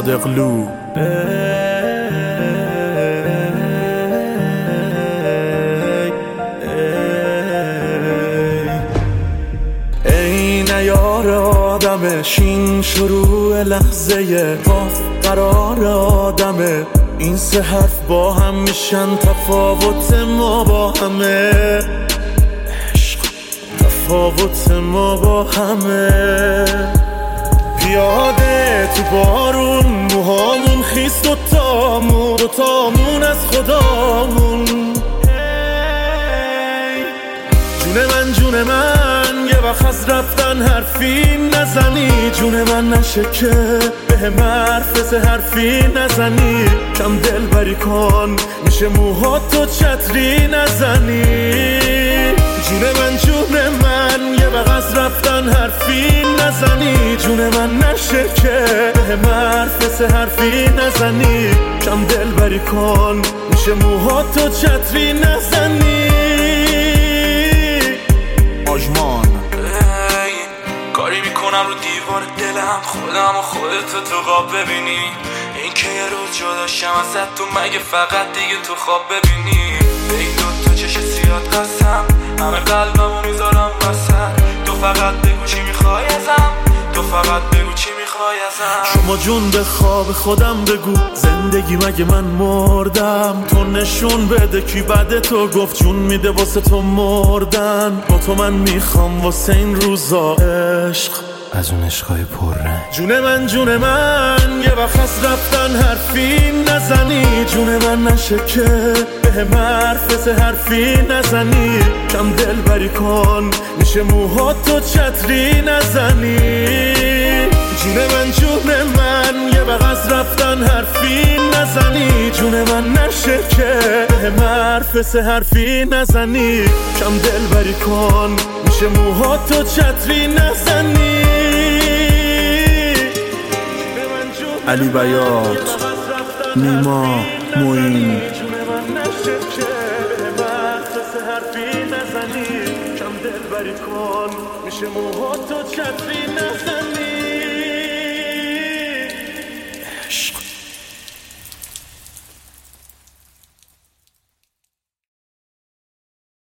اغلو. ای نیار آدمه، شین شروع لحظه قاف قرار آدمه. این سه حرف با هم میشن تفاوت ما با همه. عشق تفاوت ما با همه. پیاده تو بارون، موهامون خیس، دوتامون از خدامون. جون من یه وقت از رفتن حرفی نزنی. جون من نشه که به حرف حرفی نزنی. کم دل بری کن، میشه موهاتو چتری نزنی. جون من یه وقت از رفتن حرفی نزنی. جون من نشه که به حرف حرفی نزنی. کم دل بری کن، میشه موهاتو چتری نزنی. آژمان کاری میکنم رو دیوار دلم، خودم و خودتو تو خواب ببینی. این که یه روز جدا شم ازت، تو مگه فقط دیگه تو خواب ببینی. به این دوتا چش سیاد قسم، همه قلبمو میذارم وسط. تو فقط بگو چی میخوای ازم، تو فقط بگو چی میخوای ازم. شما جون به خواب خودم بگو، زندگی مگه من مردم؟ تو نشون بده کی بعد تو گفت جون میده واسه تو مردن. با تو من میخوام واسه این روزا عشق، از اون عشقای پررنگ. جون من یه وقت از رفتن حرفی نزنی. جون من نشه که به حرف حرفی نزنی. کم دل بری کن، میشه موهاتو چتری نزنی. جون من یه وقت از رفتن حرفی نزنی. جون من نشه که به حرف حرفی نزنی. کم دل بری کن، میشه موهاتو چتری نزنی. علی بیات، نیما، موین. کم دل بری کن، میشه موهاتو چتری نزنی.